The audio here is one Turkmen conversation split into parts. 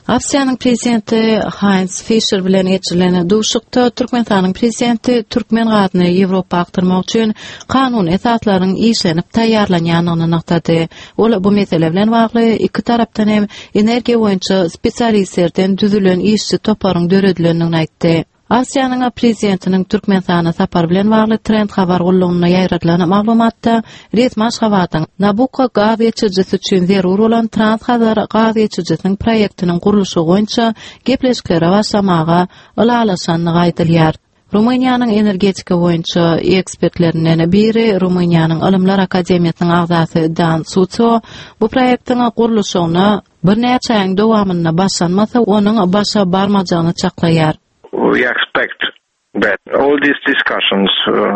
Avstriyanyň prezidenti Heinz Fischer bilen geçirilen duşukda Türkmenistanyň prezidenti Türkmen gadyny Ýewropa aktyrmak üçin kanun esatlaryň işlenip taýýarlanýanyny noktada. Ol bu mesele bilen bagly iki tarapdan hem energiýa boýunça spesialistlerden düzülen işçi toparyň döredilenini aýtdy. Avstriyanyň prezidentiniň Türkmenistana sapar bilen bagly trend habar gollugyna ýaýradylan maglumatda resmi Aşgabatyň Nabucco gaz geçirjisi üçin zerur bolan Transhazar gaz geçirjisiniň proýektiniň guruluşy boýunça gepleşikleri başlamaga ulalaşanyny aýdylýar. Rumaniýanyň energetika boýunça ekspertlerinden biri Rumaniýanyň Ilmlar Akademiýasynyň agzasy Dan Suco bu proýektiň guruluşyna bir näçe ýyl dowamyna başlanmasa onuň başa barmajagyny çaklaýar. We expect that all these discussions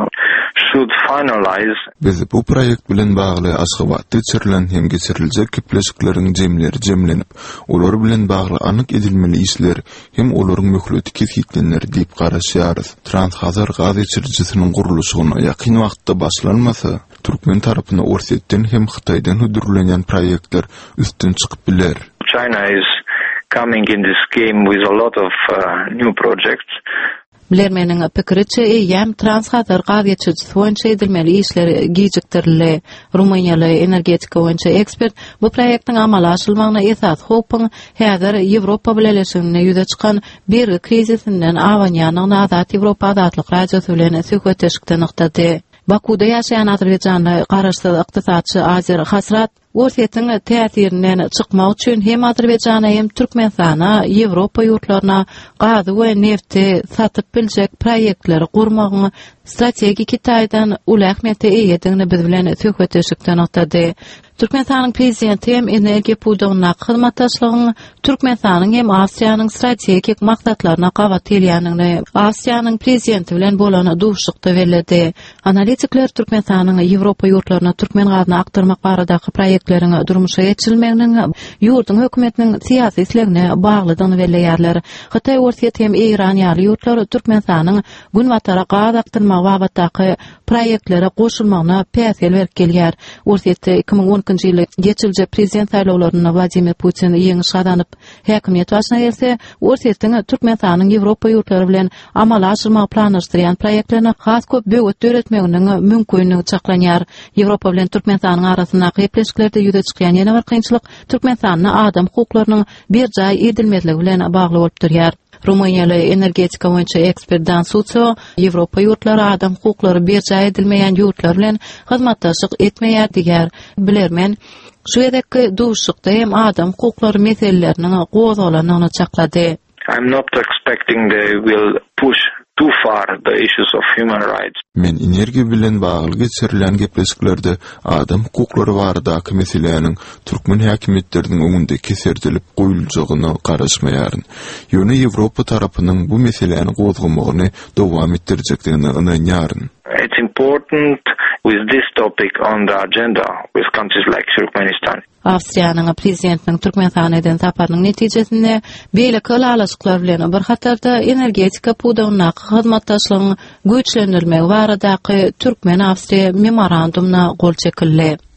should finalize. Biz bu proýekt bilen bagly Aşgabatda çyrylan hem geçiriljek kepleşikleriň jemlenip, olar bilen bagly anyk edilmeli işler hem olaryň möhleti kesitlenler diýip garaşýarys. Transhazar gaz geçirjisiniň guruluşyna ýakyn wagtda başlanmasa, Türkmen tarapyna Orsetden hem Hytaýdan hödürlenýän proýektler üstün çykyp biler. China is coming in this game with a lot of new projects. Bilermeniň pikiriçe ýam Transhazar gaz geçirjisi boýunça edilmeli işler gijikdirildi. Rumaniýaly energetika boýunça ekspert bu proýektiň amala aşylmagyna esas hopyň häzir Ýewropa bileşigine ýüze çykan bir krizisinden awanýanyny Azat Ýewropa azatlyk radiosy bilen söhbetleşikde noktady. Bakuda ýaşaýan Azerbaýjanly garaşsyz ykdysadçy Azer Hasrat Orsetdiň täsirinden çykmak üçin hem Azerbaýjana hem Türkmenistana Ýewropa ýurtlaryna gazy we nefti satyp biljek proýektleri gurmagyny strategik Hytaýdan uly ähmiýete eýediňini biz bilen söhbetleşikde noktady. Türkmenistanyň prezidenti hem energiýa puýdagyna hyzmatdaşlygyny Türkmenistanyň hem Awstriýanyň strategik maksatlaryna gabat edýänini Awstriýanyň prezidenti bilen bolan duşukda belirdi. Analitikler Türkmenistanyň Ýewropa ýurtlaryna türkmen gazyny aktyrmak baradaky proýektleriň durmuşa geçirilmeginiň ýurduň hökümetiniň siýasy islegine baglydygyny belirtýärler. Hytaý Orset hem Eýran ýaly ýurtlar Türkmenistanyň günwatara gaz aktyrmak babaty proýektlere goşulmagyna päsel berip gelýär. Orsetde 2010-njy ýyly geçirilje prezident saýlawlaryna Vladimir Putin ýeňiş gazanyp häkimiýet başyna gelse, Orsetdiň Türkmenistanyň Ýewropa ýurtlary bilen amala aşyrmak planlaşdyrýan proýektlerini has köp böwet döretmeginiň mümkinligi çaklanýar. Ýewropa bilen Türkmenistanyň arasynda gepleşiklerde ýüze çykýan ýene bir kynçylyk Türkmenistanyň adam hukuklarynyň bir jaý edilmezligi bilen bagly bolup durýar. Rumaniýaly energetika boýunça ekspert Dan Suco Ýewropa ýurtlary adam hukuklary bir jaý edilmeýän ýurtlar bilen hyzmatdaşlyk etmeýär diýär. Bilermen şu ýerdeki duşukda hem adam hukuklary meselelerini gozalanyny çaklady. I'm not expecting they will push too far the issues of human rights. Men energiýa bilen bagly geçirilen gepleşiklerde adam hukuklary baradaky meselelerini türkmen häkimetleriniň öňünde keserdilip goýuljagyny garaşmaýaryn. Ýöne Ýewropa tarapynyň bu meselelerini gozgamagyny dowam etdirjekdigini ynanýaryn. It's important with this topic on the agenda with countries like Turkmenistan. Awstriýanyň prezidentiniň Türkmenistana saparynyň netijesinde beýle kalalaşyklar bilen bir hatarda energetika puýdagyna hyzmatdaşlygyny güýçlendirmek baradaky Türkmen-Awstriýa memorandumuna gol çekildi.